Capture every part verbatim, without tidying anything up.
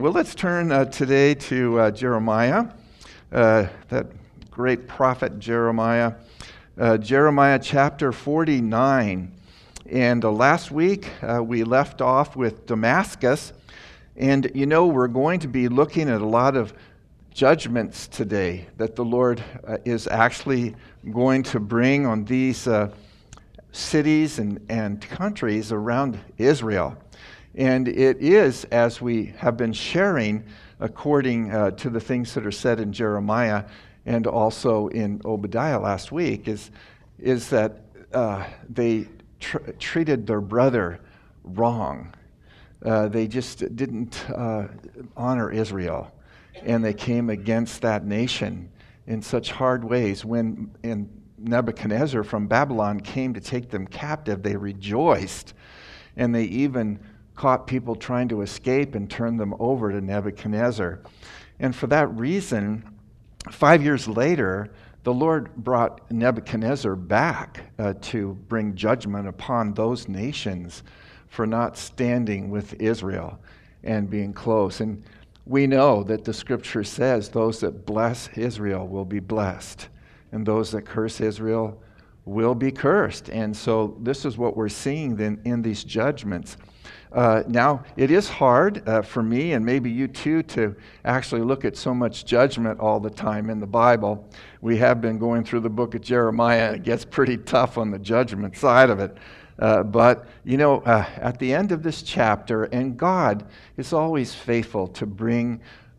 Well, let's turn uh, today to uh, Jeremiah, uh, that great prophet Jeremiah. Uh, Jeremiah chapter forty-nine. And uh, last week uh, we left off with Damascus. And you know, we're going to be looking at a lot of judgments today that the Lord uh, is actually going to bring on these uh, cities and, and countries around Israel. And it is, as we have been sharing, according uh, to the things that are said in Jeremiah and also in Obadiah last week, is, is that uh, they tr- treated their brother wrong. Uh, they just didn't uh, honor Israel, and they came against that nation in such hard ways. When in Nebuchadnezzar from Babylon came to take them captive, they rejoiced, and they even caught people trying to escape and turned them over to Nebuchadnezzar. And for that reason, five years later, the Lord brought Nebuchadnezzar back uh, to bring judgment upon those nations for not standing with Israel and being close. And we know that the scripture says those that bless Israel will be blessed, and those that curse Israel will be cursed. And so this is what we're seeing then in these judgments. Uh, now, it is hard uh, for me, and maybe you too, to actually look at so much judgment all the time in the Bible. We have been going through the book of Jeremiah, and it gets pretty tough on the judgment side of it. Uh, but, you know, uh, at the end of this chapter, and God is always faithful to bring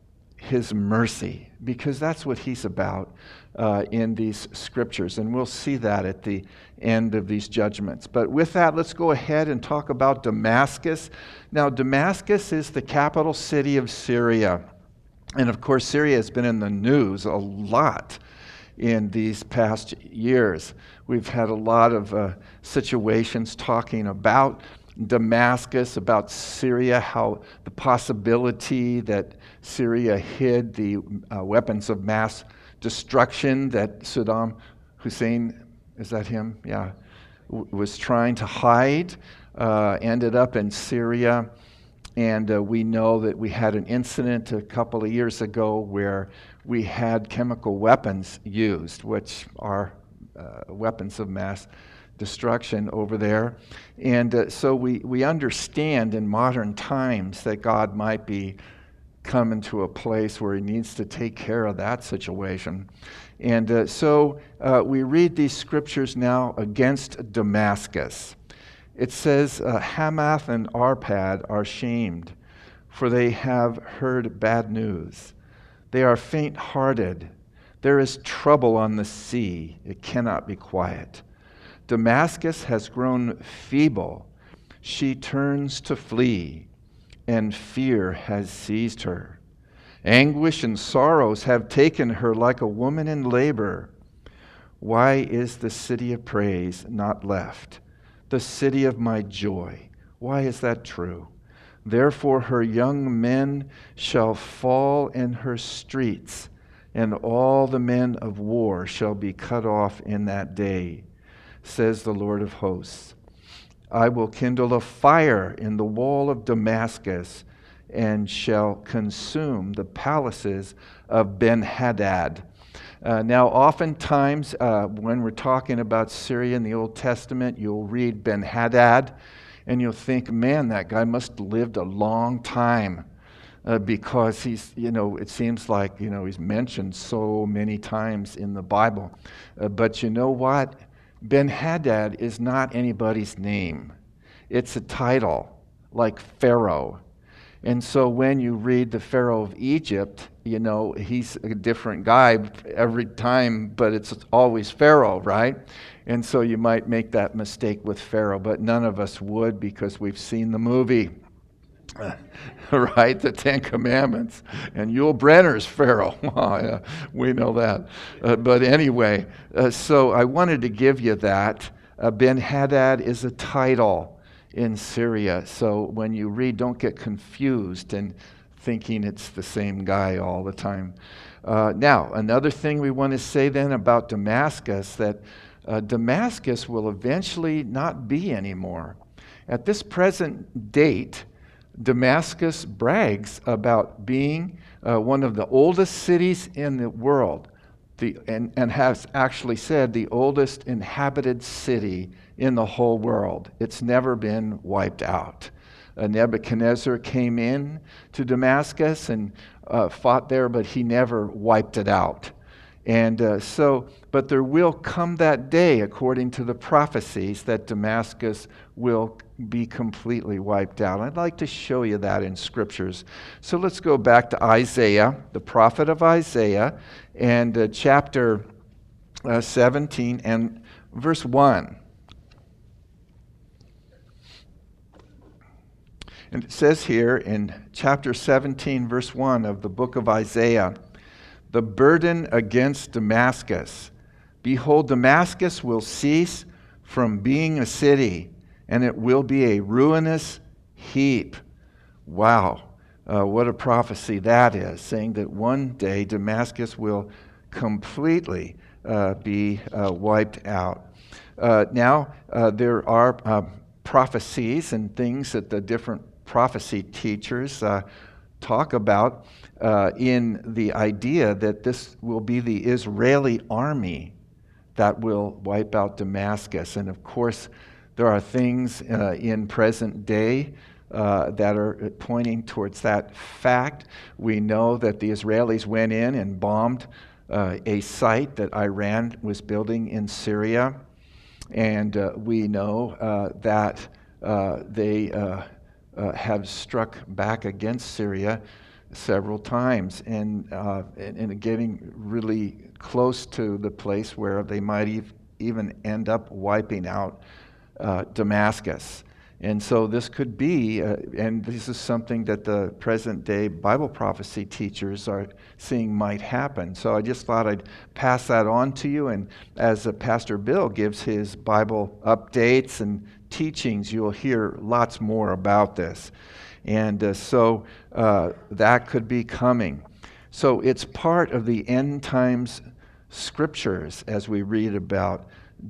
His mercy, because that's what He's about uh, in these scriptures. And we'll see that at the end of these judgments. But with that, let's go ahead and talk about Damascus. Now, Damascus is the capital city of Syria. And of course, Syria has been in the news a lot in these past years. We've had a lot of uh, situations talking about Damascus, about Syria, how the possibility that Syria hid the uh, weapons of mass destruction that Saddam Hussein, is that him? Yeah, w- was trying to hide, uh, ended up in Syria. And uh, we know that we had an incident a couple of years ago where we had chemical weapons used, which are uh, weapons of mass destruction over there. And uh, so we, we understand in modern times that God might be coming to a place where He needs to take care of that situation. And uh, so uh, we read these scriptures now against Damascus. It says, uh, Hamath and Arpad are shamed, for they have heard bad news. They are faint-hearted. There is trouble on the sea. It cannot be quiet. Damascus has grown feeble. She turns to flee, and fear has seized her. Anguish and sorrows have taken her like a woman in labor. Why is the city of praise not left? The city of my joy. Why is that true? Therefore her young men shall fall in her streets, and all the men of war shall be cut off in that day, says the Lord of hosts. I will kindle a fire in the wall of Damascus, and shall consume the palaces of Ben-Hadad. Uh, now, oftentimes, uh, when we're talking about Syria in the Old Testament, you'll read Ben-Hadad, and you'll think, man, that guy must have lived a long time, uh, because he's, you know, it seems like, you know, he's mentioned so many times in the Bible. Uh, but you know what? Ben-Hadad is not anybody's name. It's a title, like Pharaoh. And so when you read the Pharaoh of Egypt, you know, he's a different guy every time, but it's always Pharaoh, right? And so you might make that mistake with Pharaoh, but none of us would, because we've seen the movie, right? The Ten Commandments. And Yul Brynner's Pharaoh. Oh, yeah, we know that. Uh, but anyway, uh, so I wanted to give you that. Uh, Ben-Hadad is a title in Syria. So when you read, don't get confused and thinking it's the same guy all the time. Uh, now, another thing we want to say then about Damascus, that uh, Damascus will eventually not be anymore. At this present date, Damascus brags about being uh, one of the oldest cities in the world, the, and, and has actually said the oldest inhabited city in the whole world. It's never been wiped out. Uh, Nebuchadnezzar came in to Damascus and uh, fought there, but he never wiped it out. And uh, so, but there will come that day, according to the prophecies, that Damascus will be completely wiped out. I'd like to show you that in scriptures. So let's go back to Isaiah, the prophet of Isaiah, and uh, chapter uh, seventeen and verse one. And it says here in chapter seventeen, verse one of the book of Isaiah, the burden against Damascus. Behold, Damascus will cease from being a city, and it will be a ruinous heap. Wow, uh, what a prophecy that is, saying that one day Damascus will completely uh, be uh, wiped out. Uh, now, uh, there are uh, prophecies and things that the different prophecy teachers uh, talk about uh, in the idea that this will be the Israeli army that will wipe out Damascus. And of course, there are things uh, in present day uh, that are pointing towards that fact. We know that the Israelis went in and bombed uh, a site that Iran was building in Syria. And uh, we know uh, that uh, they uh, uh, have struck back against Syria several times, and, uh, and, and getting really close to the place where they might ev- even end up wiping out uh, Damascus. And so this could be, uh, and this is something that the present day Bible prophecy teachers are seeing might happen. So I just thought I'd pass that on to you, and as uh, Pastor Bill gives his Bible updates and teachings, you'll hear lots more about this. And uh, so uh, that could be coming. So it's part of the end times scriptures as we read about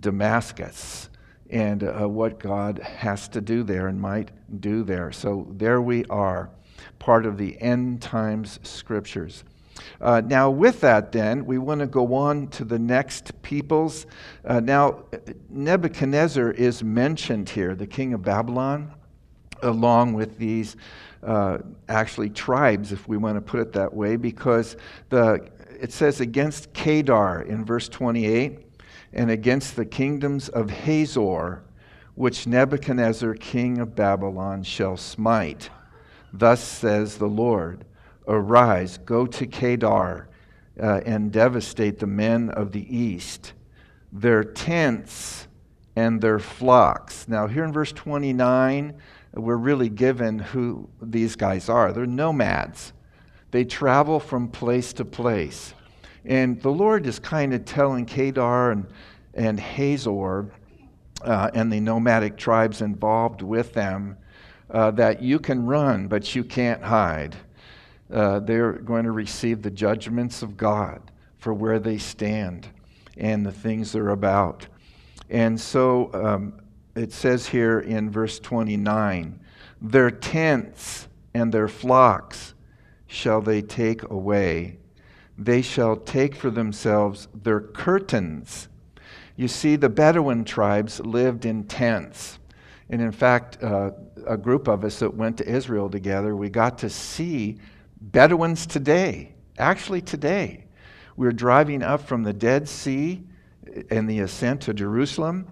Damascus and uh, what God has to do there and might do there. So there we are, part of the end times scriptures. Uh, now with that then, we want to go on to the next peoples. Uh, now Nebuchadnezzar is mentioned here, the king of Babylon, along with these uh, actually tribes, if we want to put it that way, because the it says against Kedar in verse twenty-eight, and against the kingdoms of Hazor, which Nebuchadnezzar king of Babylon shall smite. Thus says the Lord, arise, go to Kedar, uh, and devastate the men of the east, their tents and their flocks. Now here in verse twenty-nine, we're really given who these guys are. They're nomads. They travel from place to place. And the Lord is kind of telling Kedar and, and Hazor uh, and the nomadic tribes involved with them uh, that you can run, but you can't hide. Uh, they're going to receive the judgments of God for where they stand and the things they're about. And so um, it says here in verse twenty-nine, their tents and their flocks shall they take away. They shall take for themselves their curtains. You see, the Bedouin tribes lived in tents. And in fact, uh, a group of us that went to Israel together, we got to see Bedouins today, actually today. We were driving up from the Dead Sea and the ascent to Jerusalem,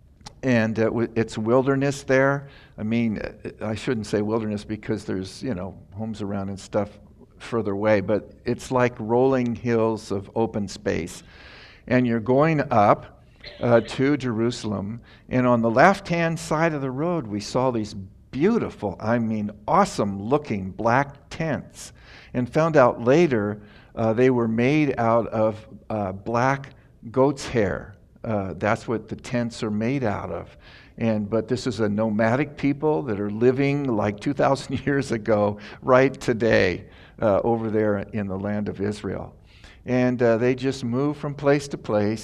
and uh, it's wilderness there. I mean, I shouldn't say wilderness because there's, you know, homes around and stuff further away, but it's like rolling hills of open space. And you're going up uh, to Jerusalem, and on the left-hand side of the road, we saw these beautiful, I mean, awesome-looking black tents, and found out later uh, they were made out of uh, black goat's hair. Uh, that's what the tents are made out of. And but this is a nomadic people that are living like two thousand years ago, right today, uh, over there in the land of Israel. And uh, they just move from place to place,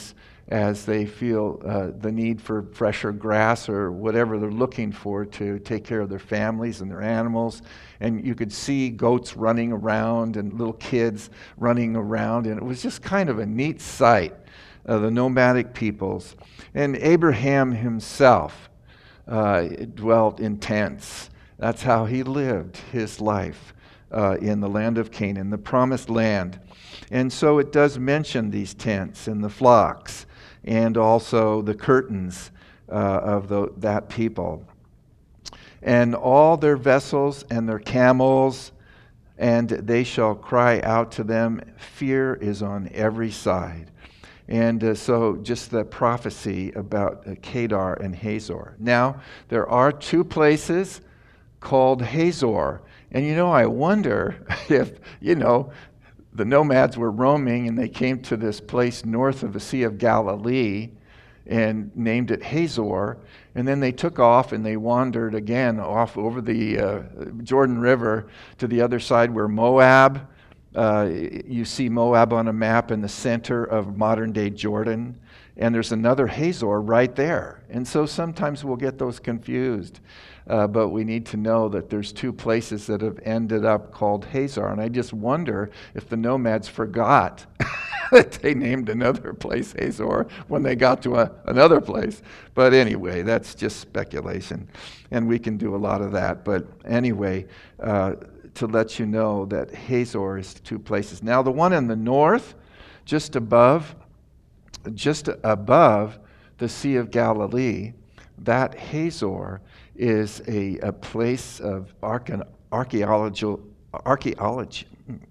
as they feel uh, the need for fresher grass or whatever they're looking for to take care of their families and their animals. And you could see goats running around and little kids running around, and it was just kind of a neat sight of the nomadic peoples. And Abraham himself uh, dwelt in tents. That's how he lived his life uh, in the land of Canaan, the promised land. And so it does mention these tents and the flocks and also the curtains uh, of the, that people. And all their vessels and their camels, and they shall cry out to them, fear is on every side. And uh, so just the prophecy about uh, Kedar and Hazor. Now, there are two places called Hazor. And you know, I wonder if, you know, the nomads were roaming and they came to this place north of the Sea of Galilee and named it Hazor. And then they took off and they wandered again off over the uh, Jordan River to the other side where Moab, uh, you see Moab on a map in the center of modern day Jordan. And there's another Hazor right there. And so sometimes we'll get those confused. Uh, but we need to know that there's two places that have ended up called Hazor. And I just wonder if the nomads forgot that they named another place Hazor when they got to a, another place. But anyway, that's just speculation. And we can do a lot of that. But anyway, uh, to let you know that Hazor is two places. Now, the one in the north, just above, just above the Sea of Galilee, that Hazor is a, a place of archaeology, archaeology,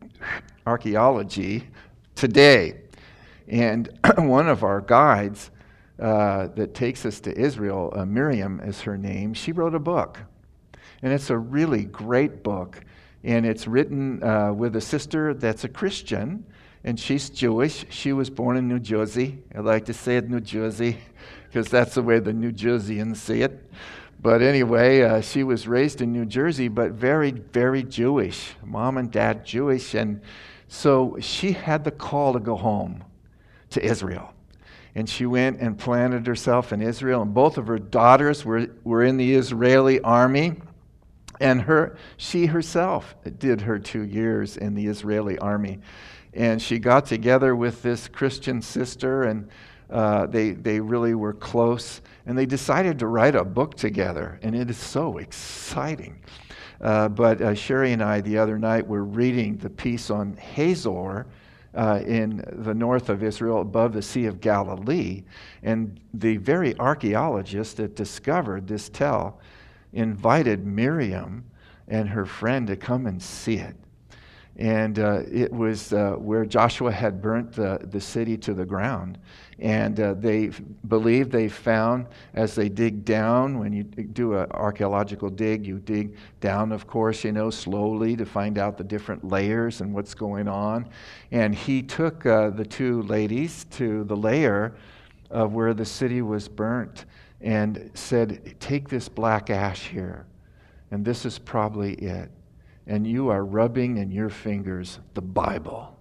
archaeology today. And one of our guides uh, that takes us to Israel, uh, Miriam is her name, she wrote a book. And it's a really great book. And it's written uh, with a sister that's a Christian, and she's Jewish. She was born in New Jersey. I like to say it New Jersey, because that's the way the New Jerseyans say it. But anyway, uh, she was raised in New Jersey, but very, very Jewish. Mom and dad Jewish. And so she had the call to go home to Israel. And she went and planted herself in Israel. And both of her daughters were, were in the Israeli army. And her, she herself did her two years in the Israeli army. And she got together with this Christian sister, and uh, they, they really were close. And they decided to write a book together, and it is so exciting. Uh, but uh, Sherry and I, the other night, were reading the piece on Hazor uh, in the north of Israel, above the Sea of Galilee. And the very archaeologist that discovered this tell invited Miriam and her friend to come and see it. And uh, it was uh, where Joshua had burnt the, the city to the ground. And uh, they believe they found, as they dig down, when you do an archaeological dig, you dig down, of course, you know, slowly to find out the different layers and what's going on. And he took uh, the two ladies to the layer of where the city was burnt and said, take this black ash here, and this is probably it. And you are rubbing in your fingers the Bible.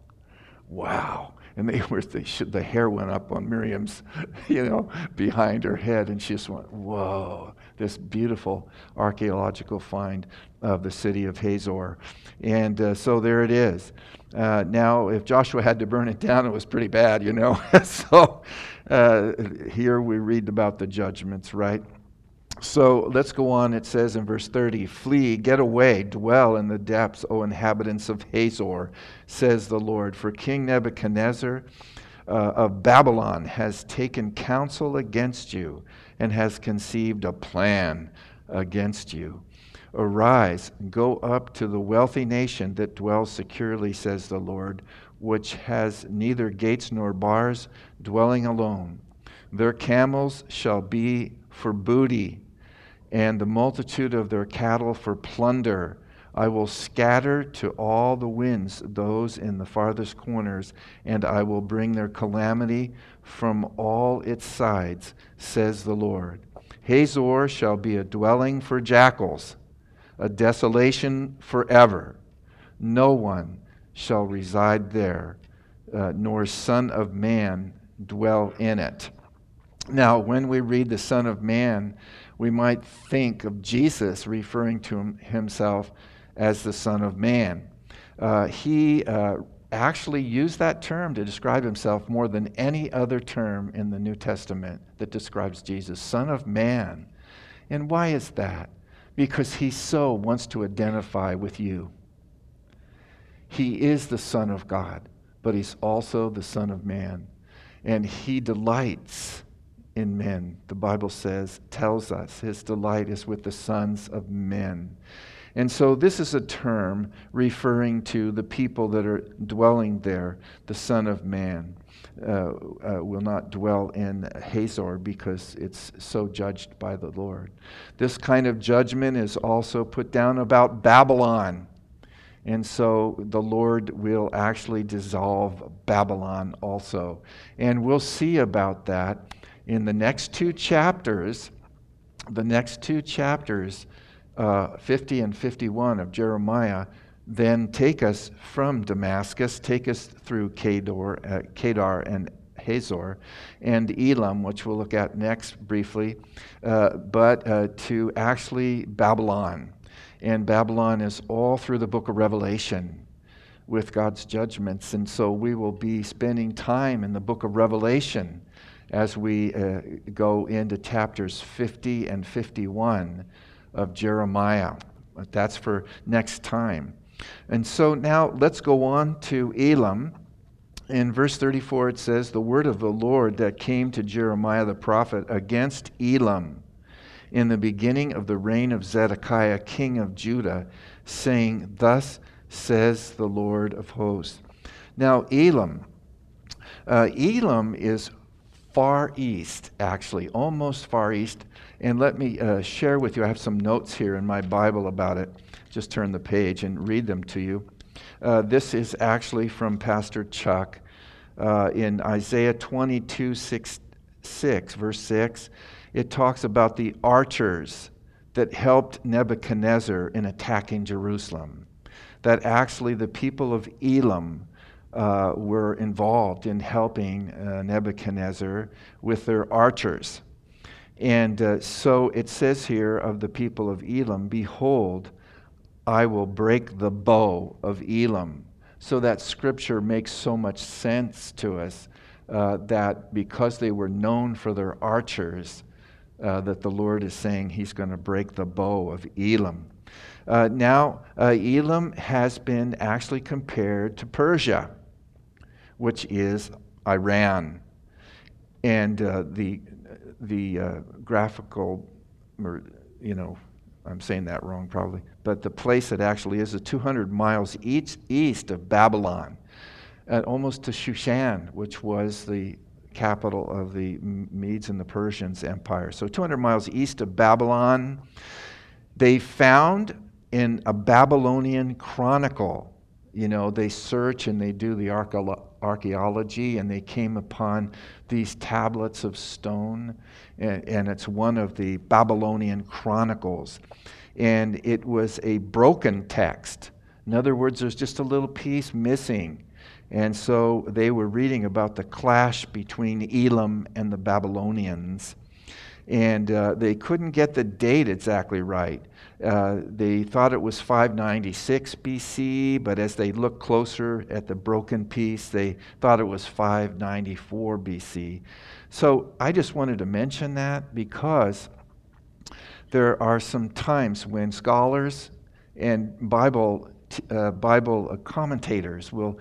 Wow. And they were, they should, the hair went up on Miriam's, you know, behind her head. And she just went, whoa, this beautiful archaeological find of the city of Hazor. And uh, so there it is. Uh, now, if Joshua had to burn it down, it was pretty bad, you know. so uh, here we read about the judgments, right? So let's go on. It says in verse thirty, flee, get away, dwell in the depths, O inhabitants of Hazor, says the Lord. For King Nebuchadnezzar uh, of Babylon has taken counsel against you and has conceived a plan against you. Arise, go up to the wealthy nation that dwells securely, says the Lord, which has neither gates nor bars, dwelling alone. Their camels shall be for booty, and the multitude of their cattle for plunder. I will scatter to all the winds those in the farthest corners, and I will bring their calamity from all its sides, says the Lord. Hazor shall be a dwelling for jackals, a desolation forever. No one shall reside there, uh, nor son of man dwell in it. Now, when we read the Son of Man, we might think of Jesus referring to him, himself as the Son of Man. Uh, he uh, actually used that term to describe himself more than any other term in the New Testament that describes Jesus, Son of Man. And why is that? Because he so wants to identify with you. He is the Son of God, but he's also the Son of Man. And he delights in men. The Bible says, tells us, his delight is with the sons of men. And so this is a term referring to the people that are dwelling there. The Son of Man uh, uh, will not dwell in Hazor because it's so judged by the Lord. This kind of judgment is also put down about Babylon. And so the Lord will actually dissolve Babylon also. And we'll see about that in the next two chapters. The next two chapters Uh, fifty and fifty-one of Jeremiah then take us from Damascus, take us through Kedar, uh, Kedar and Hazor and Elam, which we'll look at next briefly, uh, but uh, to actually Babylon. And Babylon is all through the book of Revelation with God's judgments. And so we will be spending time in the book of Revelation as we uh, go into chapters fifty and fifty-one of Jeremiah. But that's for next time. And so now let's go on to Elam. In verse thirty-four it says, the word of the Lord that came to Jeremiah the prophet against Elam in the beginning of the reign of Zedekiah king of Judah, saying, thus says the Lord of hosts. Now Elam, uh, Elam is far east, actually, almost far east. And let me uh, share with you, I have some notes here in my Bible about it. Just turn the page and read them to you. Uh, this is actually from Pastor Chuck uh, in Isaiah twenty-two, six, six, verse six. It talks about the archers that helped Nebuchadnezzar in attacking Jerusalem. That actually the people of Elam Uh, were involved in helping uh, Nebuchadnezzar with their archers. And uh, so it says here of the people of Elam, behold, I will break the bow of Elam. So that scripture makes so much sense to us uh, that because they were known for their archers, uh, that the Lord is saying he's going to break the bow of Elam. Uh, now, uh, Elam has been actually compared to Persia, which is Iran. And uh, the the uh, graphical, or, you know, I'm saying that wrong probably, but the place it actually is is two hundred miles east, east of Babylon, uh, almost to Shushan, which was the capital of the Medes and the Persians empire. So two hundred miles east of Babylon. They found in a Babylonian chronicle, you know, they search and they do the archaeology, and they came upon these tablets of stone, and, and it's one of the Babylonian chronicles. And it was a broken text. In other words, there's just a little piece missing. And so they were reading about the clash between Elam and the Babylonians. And uh, they couldn't get the date exactly right. Uh, they thought it was five ninety-six B C, but as they looked closer at the broken piece, they thought it was five ninety-four B C. So I just wanted to mention that because there are some times when scholars and Bible uh, Bible commentators will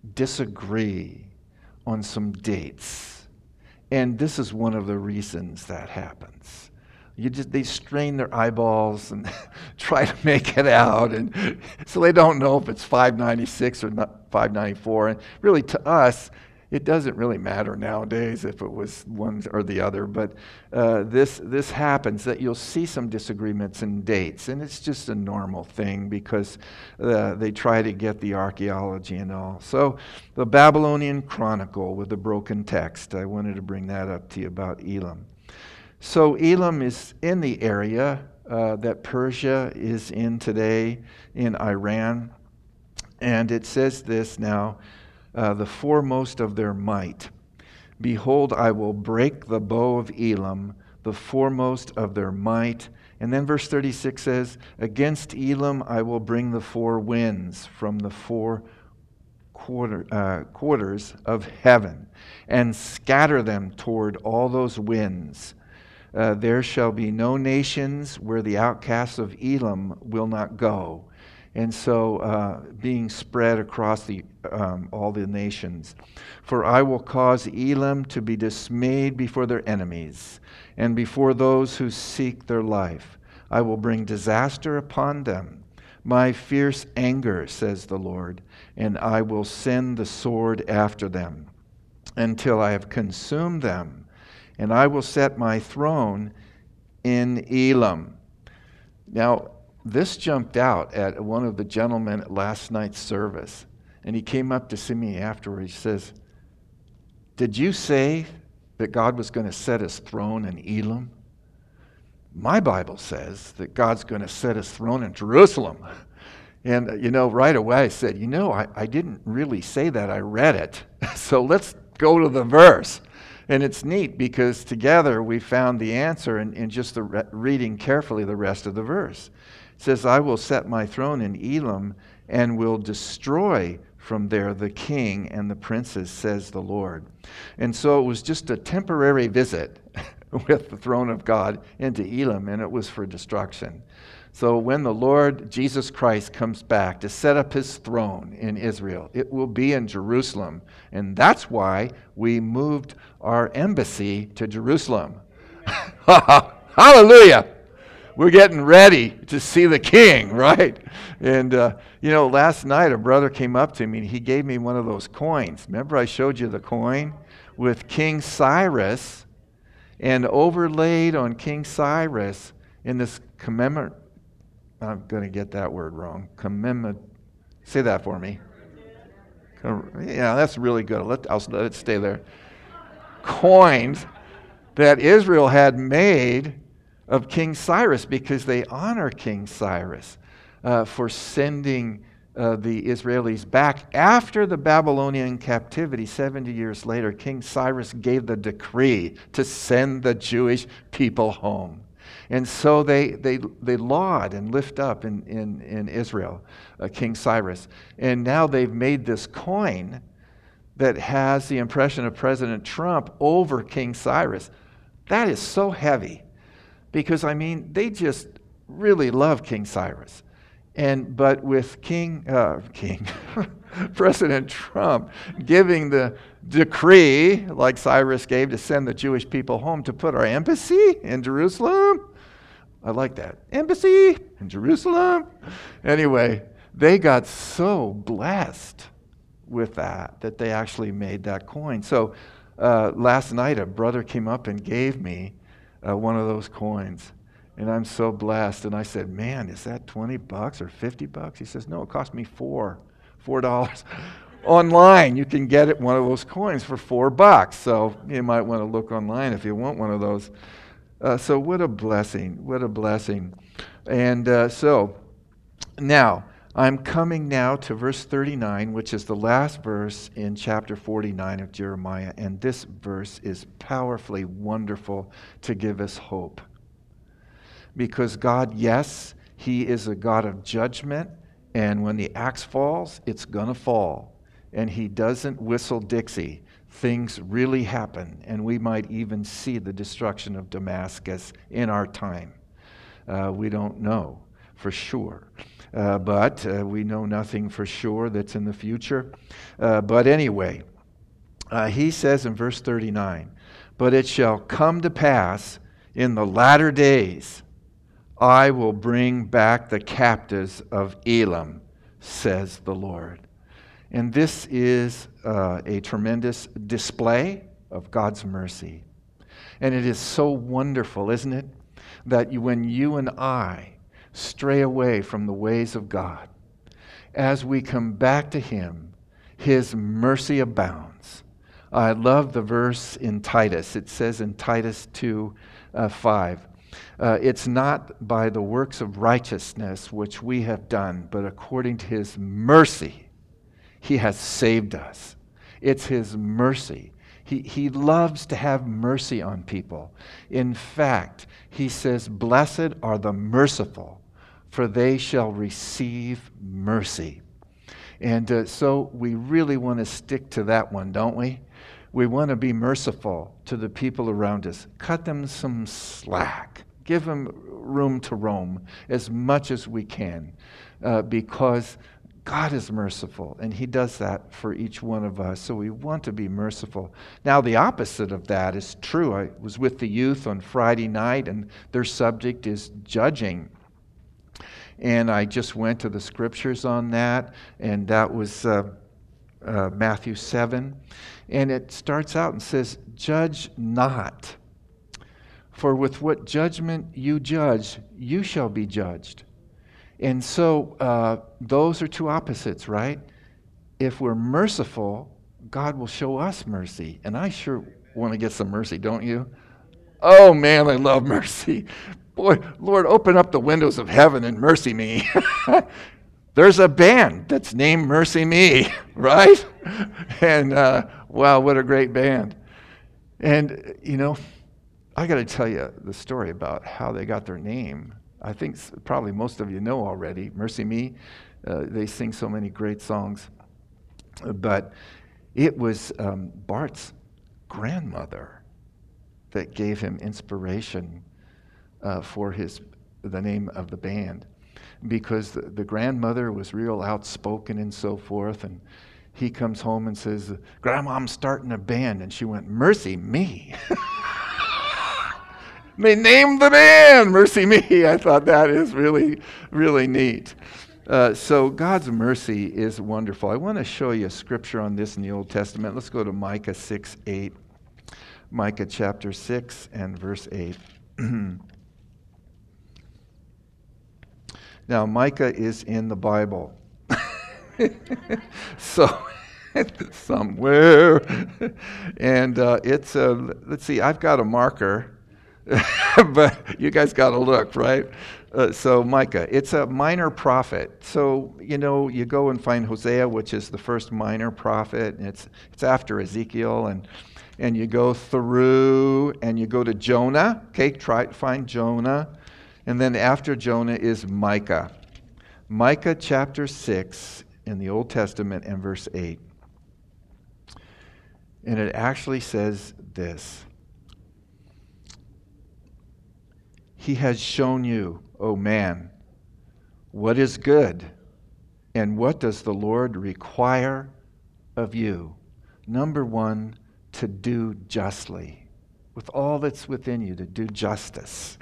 disagree on some dates. And this is one of the reasons that happens. You just they strain their eyeballs and try to make it out, and so they don't know if it's five ninety-six or not five ninety-four. And really, to us, it doesn't really matter nowadays if it was one or the other. But uh, this this happens that you'll see some disagreements in dates, and it's just a normal thing because uh, they try to get the archaeology and all. So the Babylonian Chronicle with the broken text. I wanted to bring that up to you about Elam. So Elam is in the area uh, that Persia is in today, in Iran. And it says this now, uh, the foremost of their might. Behold, I will break the bow of Elam, the foremost of their might. And then verse thirty-six says, against Elam I will bring the four winds from the four quarter, uh, quarters of heaven, and scatter them toward all those winds. Uh, there shall be no nations where the outcasts of Elam will not go. And so uh, being spread across the um, all the nations. For I will cause Elam to be dismayed before their enemies, and before those who seek their life. I will bring disaster upon them. My fierce anger, says the Lord, and I will send the sword after them, until I have consumed them, and I will set my throne in Elam. Now, this jumped out at one of the gentlemen at last night's service, and he came up to see me afterward. He says, did you say that God was going to set his throne in Elam? My Bible says that God's going to set his throne in Jerusalem. And, you know, right away I said, you know, I, I didn't really say that. I read it. So let's go to the verse. And it's neat because together we found the answer in, in just the re- reading carefully the rest of the verse. It says, I will set my throne in Elam and will destroy from there the king and the princes, says the Lord. And so it was just a temporary visit with the throne of God into Elam, and it was for destruction. So when the Lord Jesus Christ comes back to set up his throne in Israel, it will be in Jerusalem. And that's why we moved our embassy to Jerusalem. Hallelujah! We're getting ready to see the king, right? And, uh, you know, last night a brother came up to me and he gave me one of those coins. Remember I showed you the coin with King Cyrus, and overlaid on King Cyrus in this commemor... I'm going to get that word wrong. Commemor... Say that for me. Yeah, that's really good. I'll let, I'll let it stay there. Coins that Israel had made of King Cyrus, because they honor King Cyrus uh, for sending uh, the Israelis back. After the Babylonian captivity, seventy years later, King Cyrus gave the decree to send the Jewish people home. And so they they they laud and lift up in, in, in Israel, uh, King Cyrus. And now they've made this coin that has the impression of President Trump over King Cyrus. That is so heavy. Because, I mean, they just really love King Cyrus. And but with King, uh, King, President Trump giving the decree, like Cyrus gave, to send the Jewish people home to put our embassy in Jerusalem. I like that. Embassy in Jerusalem. Anyway, they got so blessed with that, that they actually made that coin. So uh, last night, a brother came up and gave me Uh, one of those coins, and I'm so blessed. And I said, man, is that twenty bucks or fifty bucks? He says, no, it cost me four four dollars. Online you can get it, one of those coins, for four bucks. So you might want to look online if you want one of those. Uh, so what a blessing, what a blessing. And uh, so now I'm coming now to verse thirty-nine, which is the last verse in chapter forty-nine of Jeremiah. And this verse is powerfully wonderful to give us hope. Because God, yes, he is a God of judgment. And when the axe falls, it's going to fall. And he doesn't whistle Dixie. Things really happen. And we might even see the destruction of Damascus in our time. Uh, we don't know for sure. Uh, but uh, we know nothing for sure that's in the future. Uh, but anyway, uh, he says in verse thirty-nine, but it shall come to pass in the latter days, I will bring back the captives of Elam, says the Lord. And this is uh, a tremendous display of God's mercy. And it is so wonderful, isn't it, that you, when you and I stray away from the ways of God, as we come back to him, his mercy abounds. I love the verse in Titus. It says in Titus two, uh, five, uh, it's not by the works of righteousness which we have done, but according to his mercy, he has saved us. It's his mercy. He, he loves to have mercy on people. In fact, he says, "Blessed are the merciful, for they shall receive mercy." And uh, so we really want to stick to that one, don't we? We want to be merciful to the people around us. Cut them some slack. Give them room to roam as much as we can, uh, because God is merciful, and he does that for each one of us. So we want to be merciful. Now, the opposite of that is true. I was with the youth on Friday night, and their subject is judging. And I just went to the scriptures on that, and that was uh, uh, Matthew seven. And it starts out and says, "Judge not, for with what judgment you judge, you shall be judged." And so uh, those are two opposites, right? If we're merciful, God will show us mercy. And I sure want to get some mercy, don't you? Oh man, I love mercy. Boy, Lord, open up the windows of heaven and mercy me. There's a band that's named Mercy Me, right? And uh, wow, what a great band. And, you know, I got to tell you the story about how they got their name. I think probably most of you know already. Mercy Me, uh, they sing so many great songs. But it was um, Bart's grandmother that gave him inspiration uh, for his the name of the band, because the, the grandmother was real outspoken and so forth. And he comes home and says, "Grandma, I'm starting a band." And she went, "Mercy Me." They named the band Mercy Me. I thought that is really, really neat. Uh, so God's mercy is wonderful. I want to show you a scripture on this in the Old Testament. Let's go to Micah six eight. Micah chapter six and verse eight. Now, Micah is in the Bible. So, somewhere. And uh, it's, uh, let's see, I've got a marker. But you guys got to look, right? Uh, so Micah, it's a minor prophet. So, you know, you go and find Hosea, which is the first minor prophet. And it's it's after Ezekiel. And and you go through and you go to Jonah. Okay, try to find Jonah. And then after Jonah is Micah. Micah chapter six in the Old Testament and verse eight. And it actually says this. "He has shown you, O man, what is good, and what does the Lord require of you? Number one, to do justly, with all that's within you, to do justice,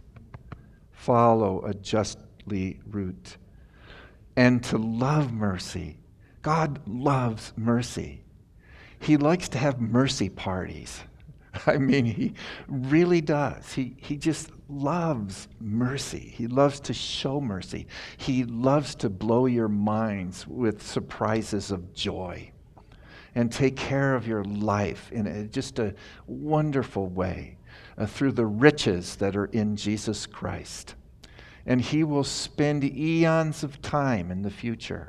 follow a justly route, and to love mercy." God loves mercy. He likes to have mercy parties. I mean, he really does. He he just loves mercy. He loves to show mercy. He loves to blow your minds with surprises of joy and take care of your life in a, just a wonderful way uh, through the riches that are in Jesus Christ. And he will spend eons of time in the future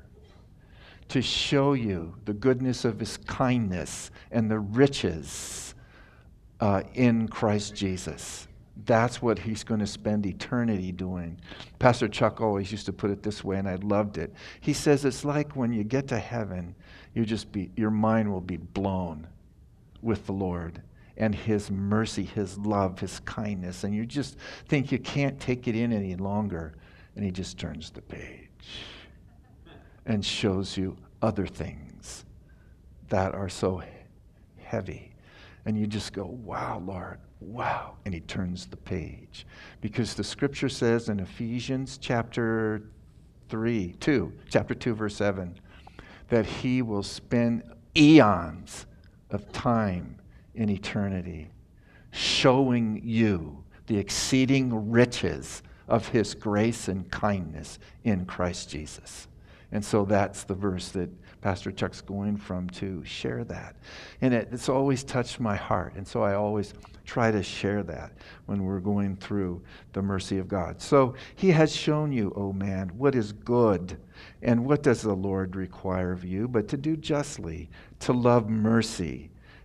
to show you the goodness of his kindness and the riches Uh, in Christ Jesus. That's what he's going to spend eternity doing. Pastor Chuck always used to put it this way, and I loved it. He says it's like when you get to heaven, you just be your mind will be blown with the Lord and his mercy, his love, his kindness, and you just think you can't take it in any longer, and he just turns the page and shows you other things that are so heavy. And you just go, "Wow, Lord, wow." And he turns the page. Because the scripture says in Ephesians chapter three, two, chapter two, verse seven, that he will spend eons of time in eternity showing you the exceeding riches of his grace and kindness in Christ Jesus. And so that's the verse that Pastor Chuck's going from to share that. And it, it's always touched my heart. And so I always try to share that when we're going through the mercy of God. So he has shown you, O man, what is good. And what does the Lord require of you? But to do justly, to love mercy,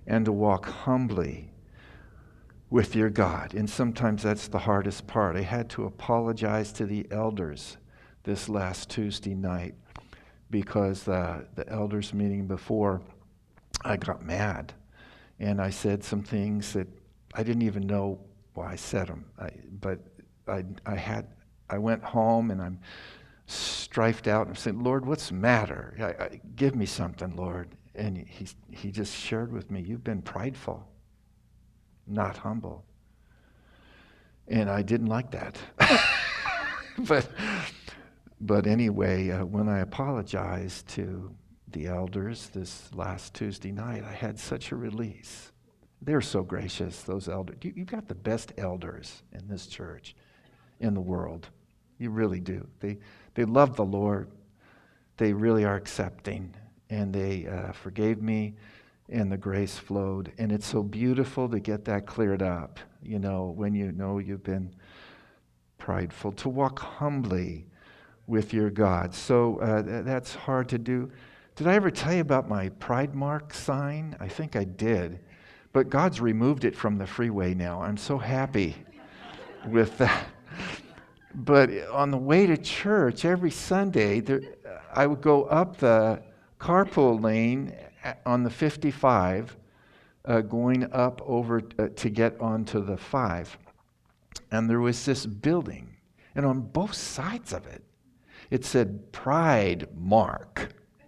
and to walk humbly with your God. And sometimes that's the hardest part. I had to apologize to the elders this last Tuesday night because uh, the elders meeting before, I got mad. And I said some things that I didn't even know why I said them. I, but I, I had, I went home and I'm strifed out and said, Lord, what's the matter? I, I, give me something, Lord. And he, he just shared with me, you've been prideful, not humble. And I didn't like that. but but anyway, uh, when I apologized to the elders this last Tuesday night, I had such a release. They're so gracious, those elders. You, you've got the best elders in this church, in the world. You really do. They they love the Lord. They really are accepting. And they uh, forgave me, and the grace flowed. And it's so beautiful to get that cleared up, you know, when you know you've been prideful, to walk humbly with your God. So uh, th- that's hard to do. Did I ever tell you about my Pride Mark sign? I think I did. But God's removed it from the freeway now. I'm so happy with that. But on the way to church every Sunday, there, I would go up the carpool lane on the fifty-five, uh, going up over uh, to get onto the five. And there was this building, and on both sides of it, it said Pride Mark.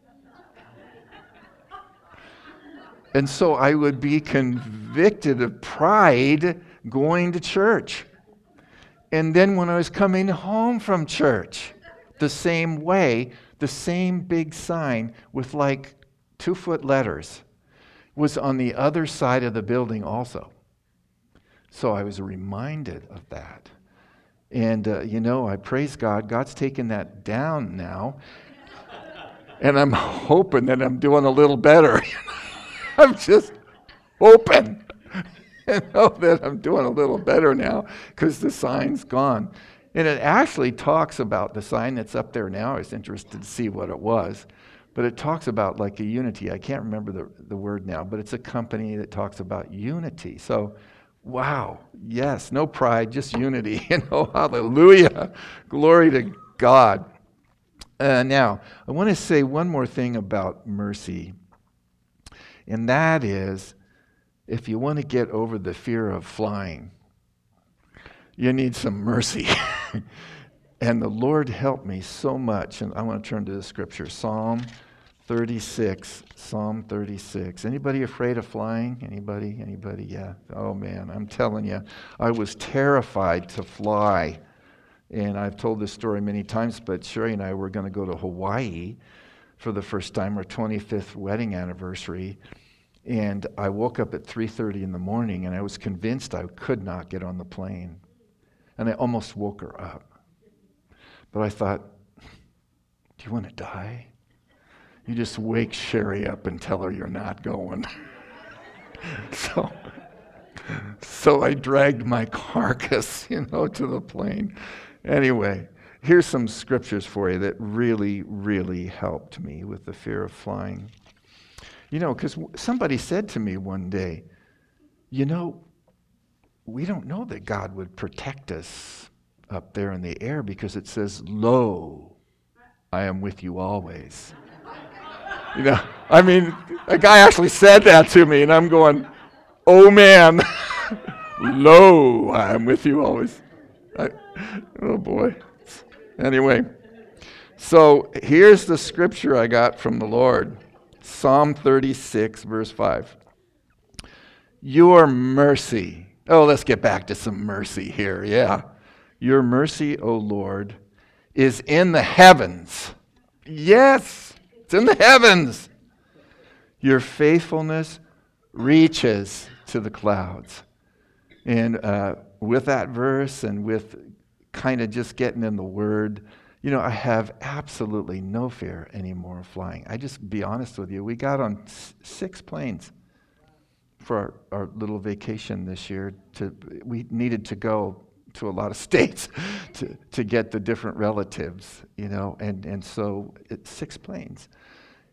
And so I would be convicted of pride going to church. And then when I was coming home from church, the same way, the same big sign with like two foot letters was on the other side of the building also. So I was reminded of that. And, uh, you know, I praise God. God's taken that down now. And I'm hoping that I'm doing a little better. I'm just hoping you know, that I'm doing a little better now because the sign's gone. And it actually talks about the sign that's up there now. I was interested to see what it was. But it talks about like a unity. I can't remember the, the word now, but it's a company that talks about unity. So, wow, yes, no pride, just unity. You know, hallelujah. Glory to God. Uh, now, I want to say one more thing about mercy. And that is, if you want to get over the fear of flying, you need some mercy. And the Lord helped me so much. And I want to turn to the scripture, Psalm thirty-six. Psalm thirty-six. Anybody afraid of flying? Anybody? Anybody? Yeah. Oh, man, I'm telling you, I was terrified to fly. And I've told this story many times, but Sherry and I were going to go to Hawaii for the first time, our twenty-fifth wedding anniversary. And I woke up at three thirty in the morning, and I was convinced I could not get on the plane. And I almost woke her up. But I thought, do you want to die? You just wake Sherry up and tell her you're not going. so, so I dragged my carcass, you know, to the plane. Anyway, here's some scriptures for you that really, really helped me with the fear of flying. You know, because somebody said to me one day, you know, we don't know that God would protect us up there in the air because it says, lo, I am with you always. You know, I mean, a guy actually said that to me, and I'm going, oh man, lo, I am with you always. I, oh boy. Anyway, so here's the scripture I got from the Lord. Psalm thirty-six, verse five. Your mercy. Oh, let's get back to some mercy here. Yeah. Your mercy, O Lord, is in the heavens. Yes, it's in the heavens. Your faithfulness reaches to the clouds. And uh, with that verse and with kind of just getting in the Word, you know, I have absolutely no fear anymore of flying. I just be honest with you. We got on s- six planes for our, our little vacation this year. To we needed to go to a lot of states to, to get the different relatives, you know, and, and so it's six planes.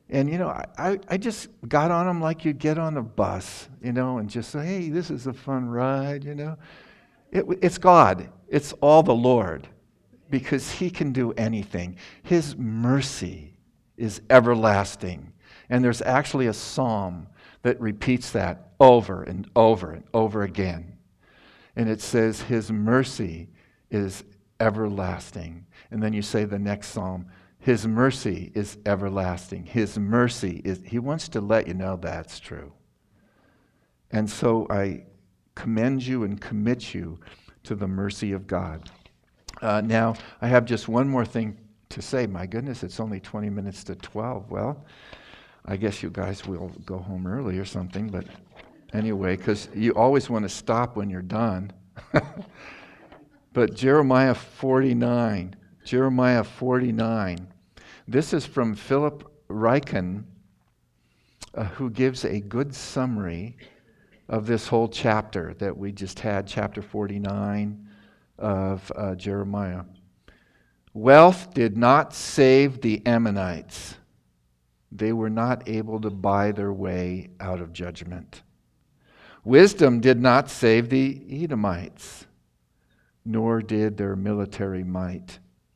And, you know, I, I I just got on them like you'd get on a bus, you know, and just say, hey, this is a fun ride, you know. It, it's God. It's all the Lord, because he can do anything. His mercy is everlasting. And there's actually a psalm that repeats that over and over and over again. And it says, his mercy is everlasting. And then you say the next psalm, his mercy is everlasting. His mercy is, he wants to let you know that's true. And so I commend you and commit you to the mercy of God. Uh, now, I have just one more thing to say. My goodness, it's only twenty minutes to twelve. Well, I guess you guys will go home early or something, but anyway, because you always want to stop when you're done. But Jeremiah forty-nine, Jeremiah forty-nine. This is from Philip Ryken, uh, who gives a good summary of this whole chapter that we just had, chapter forty-nine of uh, Jeremiah. Wealth did not save the Ammonites. They were not able to buy their way out of judgment. Wisdom did not save the Edomites, nor did their military might.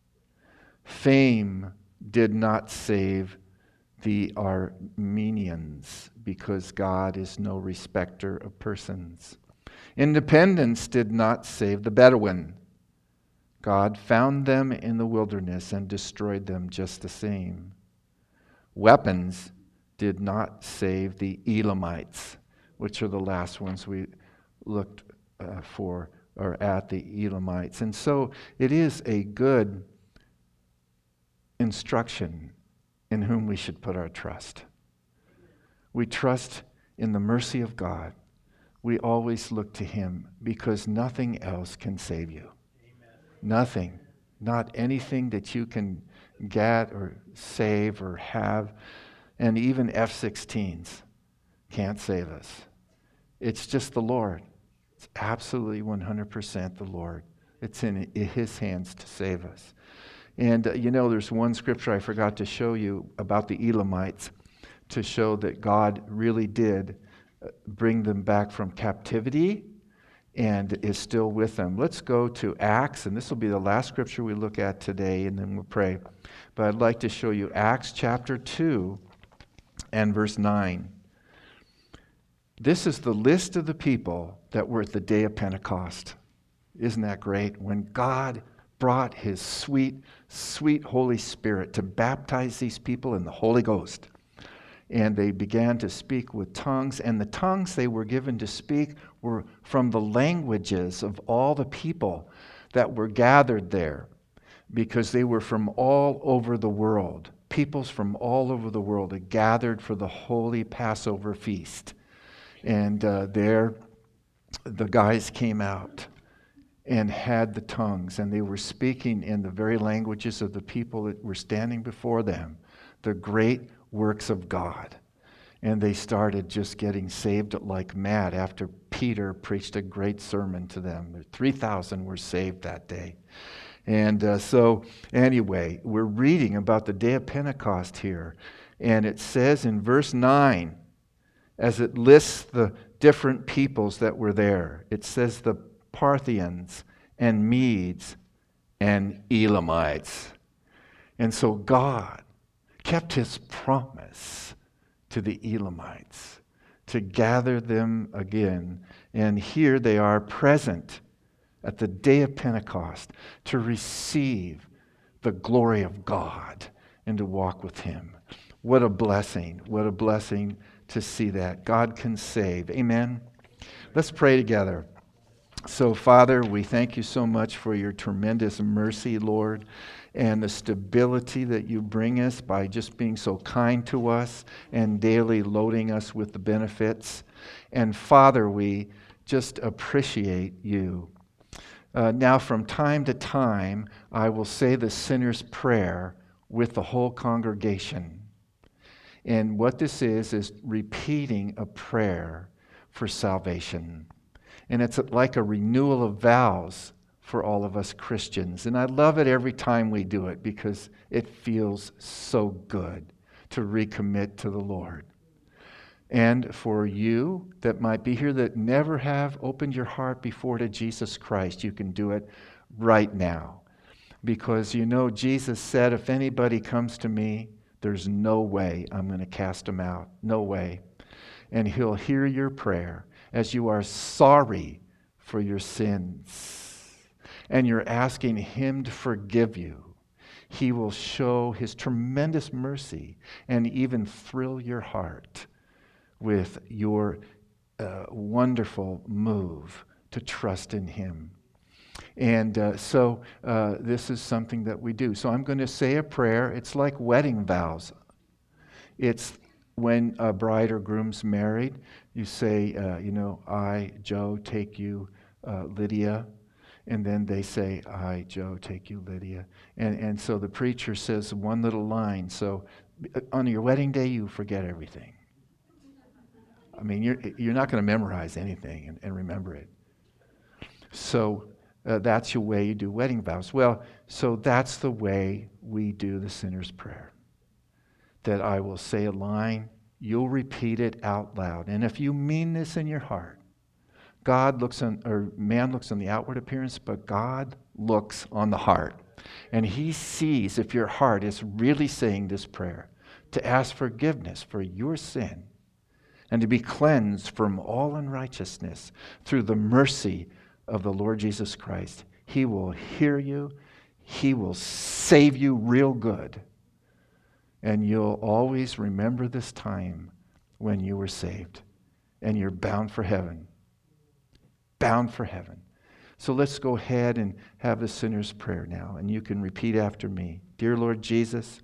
Fame did not save the Armenians, because God is no respecter of persons. Independence did not save the Bedouin. God found them in the wilderness and destroyed them just the same. Weapons did not save the Elamites, which are the last ones we looked uh, for, or at the Elamites. And so it is a good instruction in whom we should put our trust. We trust in the mercy of God. We always look to him, because nothing else can save you. Amen. Nothing. Not anything that you can get or save or have. And even F sixteens can't save us. It's just the Lord. It's absolutely one hundred percent the Lord. It's in his hands to save us. And, uh, you know, there's one scripture I forgot to show you about the Elamites, to show that God really did bring them back from captivity and is still with them. Let's go to Acts, and this will be the last scripture we look at today, and then we'll pray. But I'd like to show you Acts chapter two and verse nine. This is the list of the people that were at the day of Pentecost. Isn't that great? When God brought his sweet, sweet Holy Spirit to baptize these people in the Holy Ghost. And they began to speak with tongues, and the tongues they were given to speak were from the languages of all the people that were gathered there, because they were from all over the world. Peoples from all over the world had gathered for the holy Passover feast. And uh, there the guys came out and had the tongues, and they were speaking in the very languages of the people that were standing before them, the great works of God. And they started just getting saved like mad after Peter preached a great sermon to them. three thousand were saved that day. And uh, so anyway, we're reading about the day of Pentecost here. And it says in verse nine, as it lists the different peoples that were there, it says the Parthians and Medes and Elamites. And so God kept his promise to the Elamites to gather them again. And here they are present at the day of Pentecost to receive the glory of God and to walk with him. What a blessing. What a blessing to see that. God can save. Amen. Let's pray together. So, Father, we thank you so much for your tremendous mercy, Lord, and the stability that you bring us by just being so kind to us and daily loading us with the benefits. And, Father, we just appreciate you. Uh, now, from time to time, I will say the sinner's prayer with the whole congregation. And what this is, is repeating a prayer for salvation. And it's like a renewal of vows for all of us Christians. And I love it every time we do it, because it feels so good to recommit to the Lord. And for you that might be here that never have opened your heart before to Jesus Christ, you can do it right now. Because you know, Jesus said, if anybody comes to me, there's no way I'm going to cast him out. No way. And he'll hear your prayer as you are sorry for your sins. And you're asking him to forgive you. He will show his tremendous mercy and even thrill your heart with your uh, wonderful move to trust in him. And uh, so uh, this is something that we do. So I'm going to say a prayer. It's like wedding vows. It's when a bride or groom's married, you say, uh, you know, I, Joe, take you, uh, Lydia. And then they say, I, Joe, take you, Lydia. And, and so the preacher says one little line. So on your wedding day, you forget everything. I mean, you're, you're not going to memorize anything and, and remember it. So uh, that's your way you do wedding vows. Well, so that's the way we do the sinner's prayer. That I will say a line, you'll repeat it out loud. And if you mean this in your heart, God looks on, or man looks on the outward appearance, but God looks on the heart. And he sees if your heart is really saying this prayer, to ask forgiveness for your sin, and to be cleansed from all unrighteousness through the mercy of the Lord Jesus Christ. He will hear you. He will save you real good. And you'll always remember this time when you were saved. And you're bound for heaven. Bound for heaven. So let's go ahead and have the sinner's prayer now. And you can repeat after me. Dear Lord Jesus,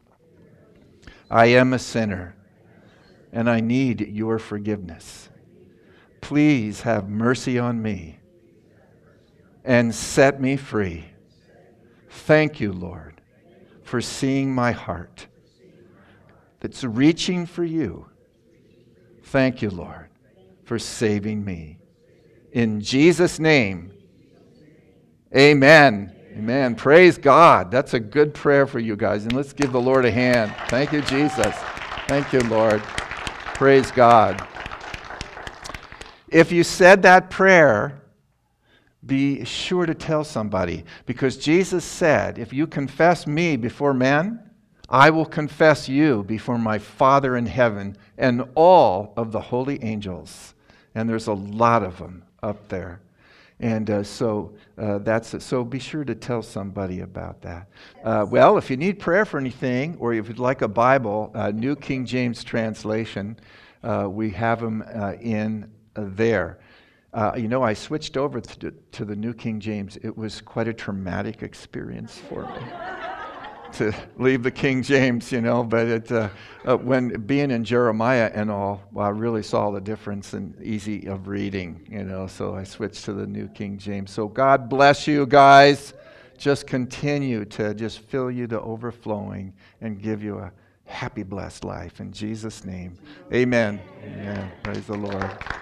I am a sinner. And I need your forgiveness. Please have mercy on me and set me free. Thank you, Lord, for seeing my heart that's reaching for you. Thank you, Lord, for saving me. In Jesus' name, amen. Amen. Praise God. That's a good prayer for you guys. And let's give the Lord a hand. Thank you, Jesus. Thank you, Lord. Praise God. If you said that prayer, be sure to tell somebody, because Jesus said, if you confess me before men, I will confess you before my Father in heaven and all of the holy angels. And there's a lot of them up there. And uh, so uh, that's it. So be sure to tell somebody about that. Uh, well, if you need prayer for anything, or if you'd like a Bible, uh, New King James translation, uh, we have them uh, in uh, there. Uh, you know, I switched over to, to the New King James. It was quite a traumatic experience for me to leave the King James, you know. But it, uh, uh, when being in Jeremiah and all, well, I really saw the difference in easy of reading, you know. So I switched to the New King James. So God bless you guys. Just continue to just fill you to overflowing and give you a happy, blessed life. In Jesus' name, amen. Amen. Praise the Lord.